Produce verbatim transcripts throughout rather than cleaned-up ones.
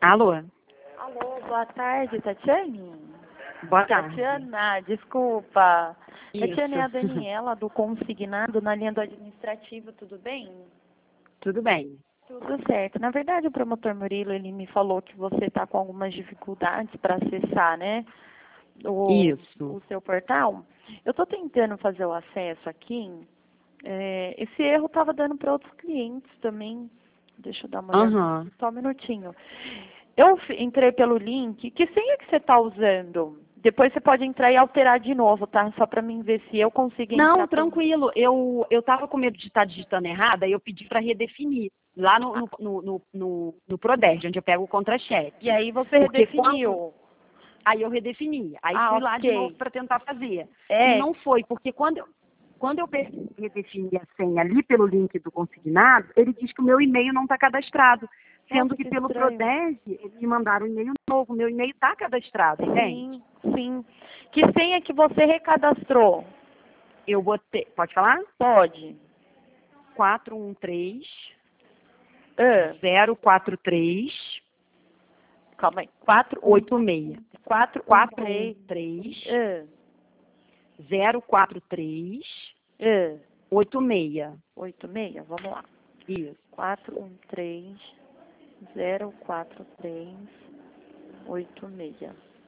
Alô? Alô, boa tarde, Tatiane? Boa tarde. Tatiana, desculpa. Isso. Tatiana é a Daniela, do consignado, na linha do administrativo, tudo bem? Tudo bem. Tudo certo. Na verdade, o promotor Murilo, ele me falou que você está com algumas dificuldades para acessar, né, o, Isso. o seu portal. Eu estou tentando fazer o acesso aqui. É, esse erro estava dando para outros clientes também. Deixa eu dar uma olhada. Aham. Só um minutinho. Eu f- entrei pelo link. Que senha que você está usando? Depois você pode entrar e alterar de novo, tá? Só para mim ver se eu consigo entrar. Não, pro- tranquilo. Eu, eu tava com medo de estar digitando errada e eu pedi para redefinir lá no, no, no, no, no, no Proderd, onde eu pego o contra-cheque. E aí você Porque redefiniu. Aí eu redefini. Aí Ah, fui lá de ok. novo para tentar fazer. É. E não foi, porque quando eu, quando eu pe- redefini a senha ali pelo link do consignado, ele diz que o meu e-mail não está cadastrado. Sendo Nossa, que que pelo estranho. Proderd, eles me mandaram um e-mail novo. Meu e-mail está cadastrado, entende? Sim, sim. Que senha que você recadastrou? Eu botei, pode falar? Pode. quatro um três, Ah, zero quatro três, calma aí. quatro, um, oito seis. quatro, um, quatro um três. três, Ah, zero quatro três, ah. oito seis. oito seis, vamos lá. Isso. quatro um três, zero quatro três, oito seis.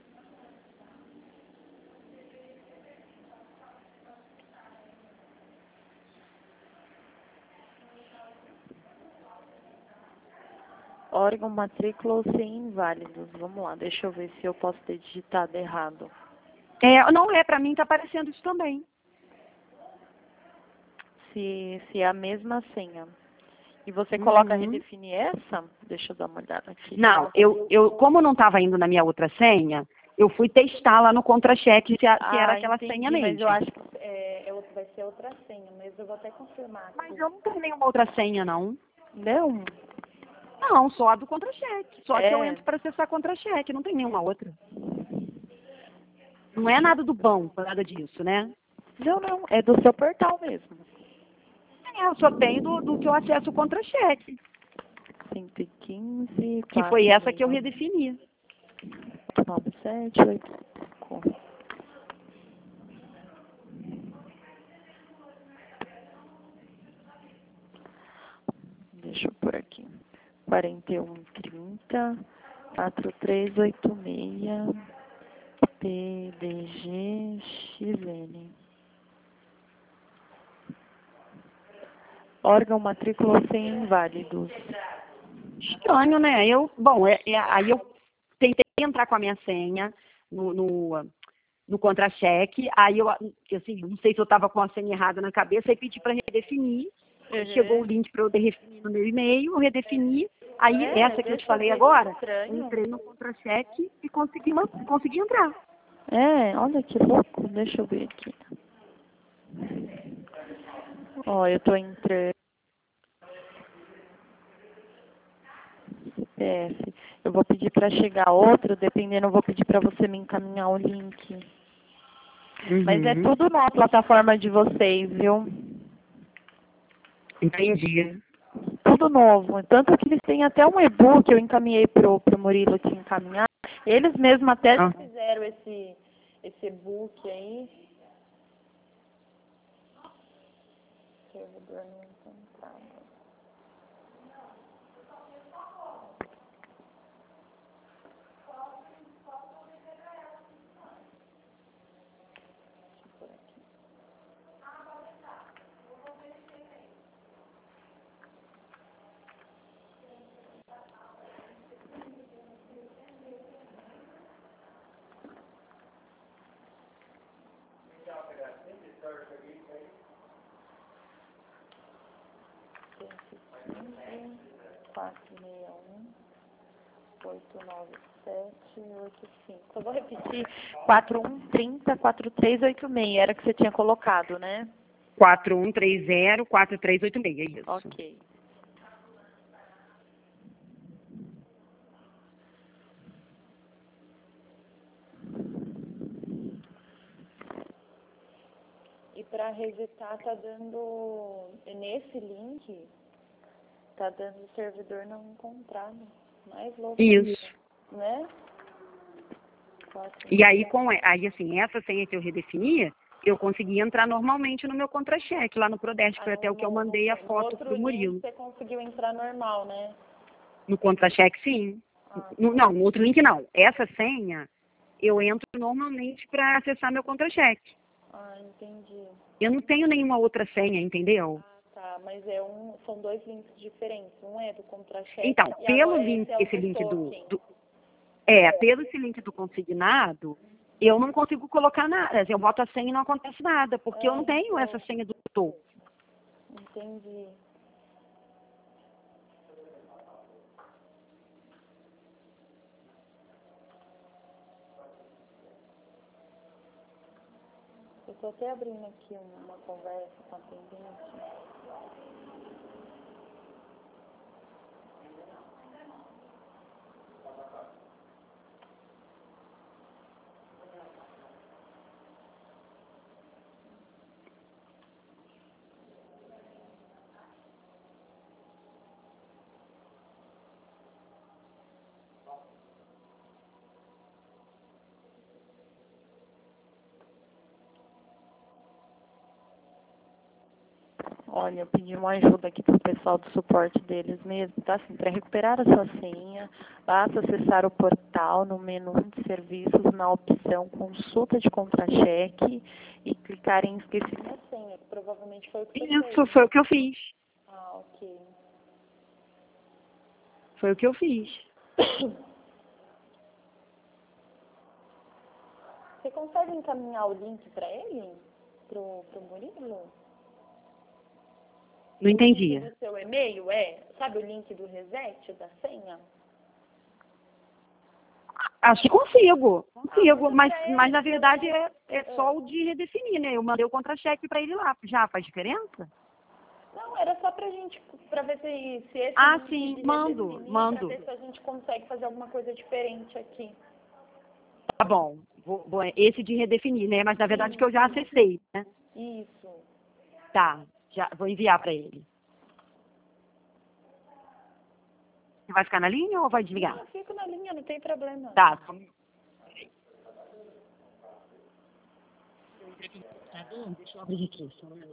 Órgão, matrícula ou sem inválidos. Vamos lá, deixa eu ver se eu posso ter digitado errado. É, não é, para mim está aparecendo isso também. Se, se é a mesma senha. E você coloca Uhum. redefinir essa? Deixa eu dar uma olhada aqui. Não, eu, eu, como não estava indo na minha outra senha, eu fui testar lá no contra-cheque se, a- se era Ah, aquela entendi, senha mas mesmo. eu acho que é, é outra- vai ser outra senha, mas eu vou até confirmar Mas aqui. eu não tenho nenhuma outra senha, não. Não? Não, só a do contra-cheque. Só que eu É. entro para acessar contra-cheque, não tem nenhuma outra. Não é nada do banco, nada disso, né? Não, não, é do seu portal mesmo. É, eu só tenho do, do que eu acesso o contra-cheque, cento e quinze, que foi essa que eu quatro redefini. nove sete oito cinco. Deixa eu pôr aqui. quarenta e um trinta, quatro três oito seis, P D G X N. Órgão, matrícula sem inválidos. Estranho, né? Eu, bom, é, é- aí eu tentei entrar com a minha senha no, no, no contra-cheque, aí eu, assim, não sei se eu estava com a senha errada na cabeça, aí pedi para redefinir, aí chegou o link para eu redefinir no meu e-mail, eu redefini, aí É, essa que eu te deixa eu falei ver, que agora, estranho. entrei no contra-cheque e consegui, man- consegui entrar. É, olha que louco. Deixa eu ver aqui. Ó, eu tô entrando. C P F. Eu vou pedir para chegar outro, dependendo, eu vou pedir para você me encaminhar o link. Mas é Uhum. tudo na plataforma de vocês, viu? Entendi. Tudo novo. Tanto que eles têm até um e-book, eu encaminhei pro, pro Murilo te encaminhar. Eles mesmos até já Ah. fizeram esse, esse e-book aí. Servidor não encontrado. quatro seis um, oito nove sete, oito cinco. Eu vou repetir. quatro um trinta, quatro três oito seis. Era que você tinha colocado, né? quatro um três zero, quatro três oito seis, é isso. Ok. E para resetar tá dando nesse link, tá dando o servidor não encontrado. Mais louco. Isso. Né? Quatro. E aí, com, aí, assim, essa senha que eu redefinia, eu consegui entrar normalmente no meu contra-cheque lá no Prodeste, que foi Ah, até o que eu no- mandei a no foto outro pro link Murilo. você conseguiu entrar normal, né? No contra-cheque, sim. Ah, No, não, no outro link não. Essa senha, eu entro normalmente para acessar meu contra-cheque. ah, entendi. Eu não tenho nenhuma outra senha, entendeu? Tá, mas é um, são dois links diferentes. Um é do contra-cheque Então, e pelo agora link, esse é o esse do link do, token. do- é, pelo esse link do consignado, eu não consigo colocar nada. Eu boto a senha e não acontece nada, porque eu É, não tenho então, essa senha do token. entendi. Eu tô até abrindo aqui uma conversa com a atendente. Olha, eu pedi uma ajuda aqui pro pessoal do suporte deles mesmo, tá? Assim, para recuperar a sua senha, basta acessar o portal no menu de serviços, na opção consulta de contra-cheque e clicar em esqueci minha senha, que provavelmente foi o que você Isso fez. foi o que eu fiz. Ah, ok. Foi o que eu fiz. Você consegue encaminhar o link para ele? Pro, pro Murilo? Não O entendi. link do seu e-mail é, sabe o link do reset da senha? Acho que consigo, consigo, Ah, mas, pra ele, mas na então, verdade é, é é. só o de redefinir, né? Eu mandei o contra-cheque para ele lá. Já faz diferença? Não, era só pra gente, pra ver se, se esse Ah, link sim, de mando, redefinir, pra mando. ver se a gente consegue fazer alguma coisa diferente aqui. Tá bom, vou, vou- esse de redefinir, né? Mas na verdade que eu já acessei, né? Isso. Tá, já vou enviar para ele. Você vai ficar na linha ou vai desligar? Não, eu fico na linha, não tem problema. Tá. Deixa eu abrir aqui. Só um minuto.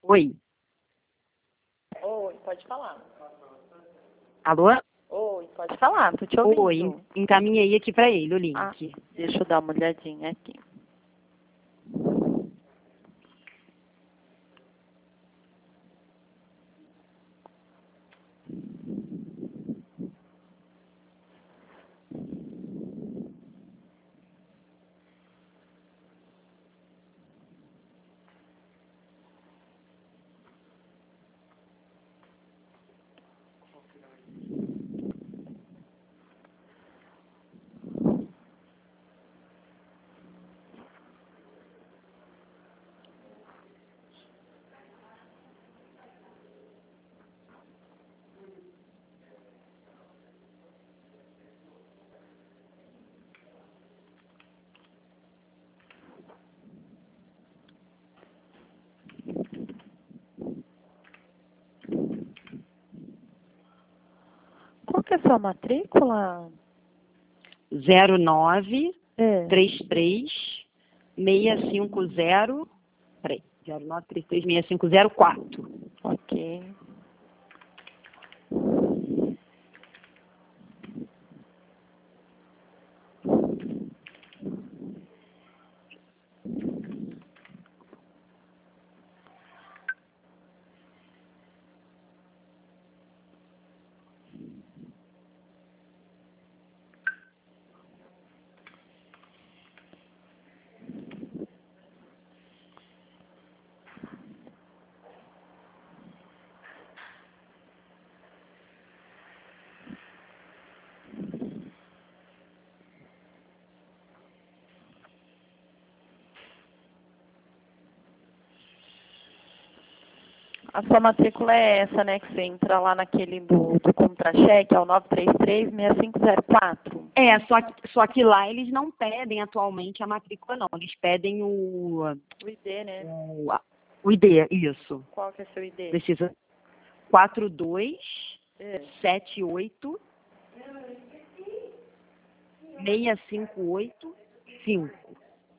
Oi. Oi, pode falar. Alô? Oi, pode falar, tô te ouvindo. Oi, encaminhei aqui para ele o link. Ah, deixa eu dar uma olhadinha aqui. Qual que é a sua matrícula? zero nove É. três três seis cinco zero. Peraí. zero nove três três seis cinco zero quatro. Ok. A sua matrícula é essa, né? Que você entra lá naquele do, do contra-cheque, é o nove três três seis cinco zero quatro. É, só que, só que lá eles não pedem atualmente a matrícula, não. Eles pedem o, O I D, né? o, o I D, isso. Qual que é seu I D? Precisa quatro dois É. sete oito seis cinco oito cinco.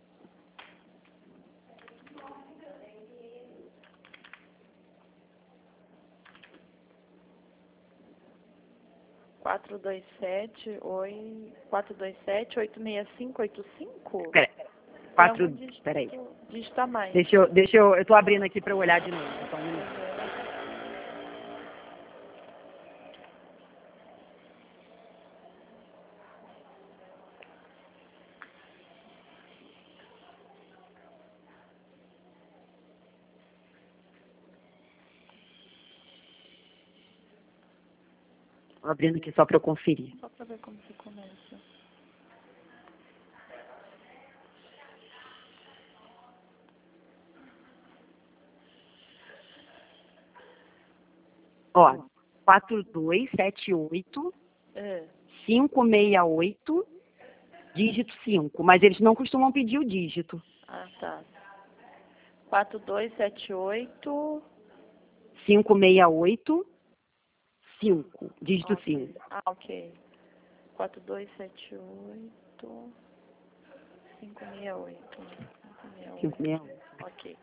quatro dois sete, oi... quatro dois sete, oito seis cinco oito cinco? Peraí. Tem Quatro, algum dígito, peraí. dígito a mais. Deixa eu, deixa eu, eu tô abrindo aqui para eu olhar de novo. Só um minuto. Tô abrindo aqui só para eu conferir. Só pra ver como você começa. Ó, quatro dois sete oito É. cinco seis oito, dígito cinco. Mas eles não costumam pedir o dígito. Ah, tá. quatro dois sete oito... cinco seis oito, cinco, dígito Ok. cinco. Ah, ok. quatro dois sete oito... cinco seis oito. cinco seis oito. Ok.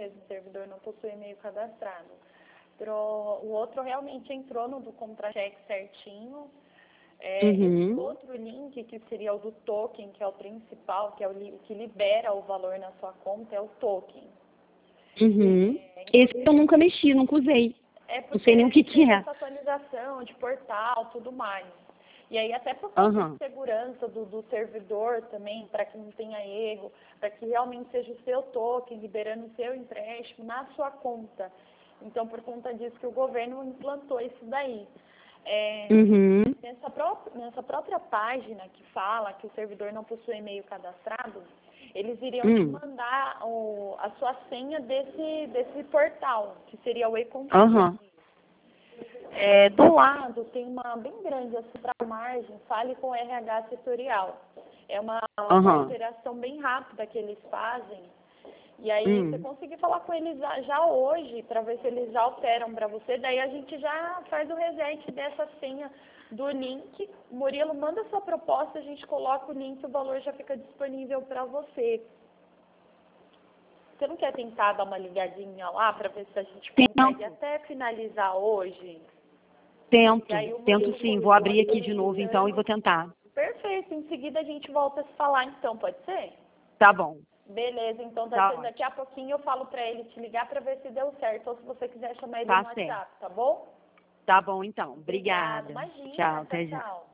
mas o servidor não possui e-mail cadastrado. Pro, o outro realmente entrou no do contra-cheque certinho. É, Uhum. esse outro link, que seria o do token, que é o principal, que é o li- que libera o valor na sua conta, é o token. Uhum. É, Esse eu nunca mexi, nunca usei. é Não porque sei nem o que que teve é. essa atualização de portal, tudo mais. E aí, até por causa Aham. de segurança do, do servidor também, para que não tenha erro, para que realmente seja o seu token liberando o seu empréstimo na sua conta. Então, por conta disso que o governo implantou isso daí. É, Uhum. nessa, pró nessa própria página que fala que o servidor não possui e-mail cadastrado, eles iriam te Hum. mandar o, a sua senha desse, desse portal, que seria o e-controle. Aham. É, do lado tem uma bem grande assim para a margem, fale com o R H setorial. É uma, uma Aham. alteração bem rápida que eles fazem. E aí Hum. você conseguir falar com eles já, já hoje, para ver se eles já alteram para você, daí a gente já faz o reset dessa senha do link. Murilo, manda sua proposta, a gente coloca o link, o valor já fica disponível para você. Você não quer tentar dar uma ligadinha lá para ver se a gente consegue Tento. até finalizar hoje? Tento. E aí o Tento Murilo sim. Vou abrir continua aqui de novo então e solicitando. vou tentar. Perfeito, em seguida a gente volta a se falar então, pode ser? Tá bom. Beleza, então Tá daqui, ótimo. daqui a pouquinho eu falo pra ele te ligar pra ver se deu certo, ou se você quiser chamar ele Tá no certo. WhatsApp, tá bom? Tá bom então. Obrigada, Obrigada. imagina, Tchau. tchau, Até já. tchau.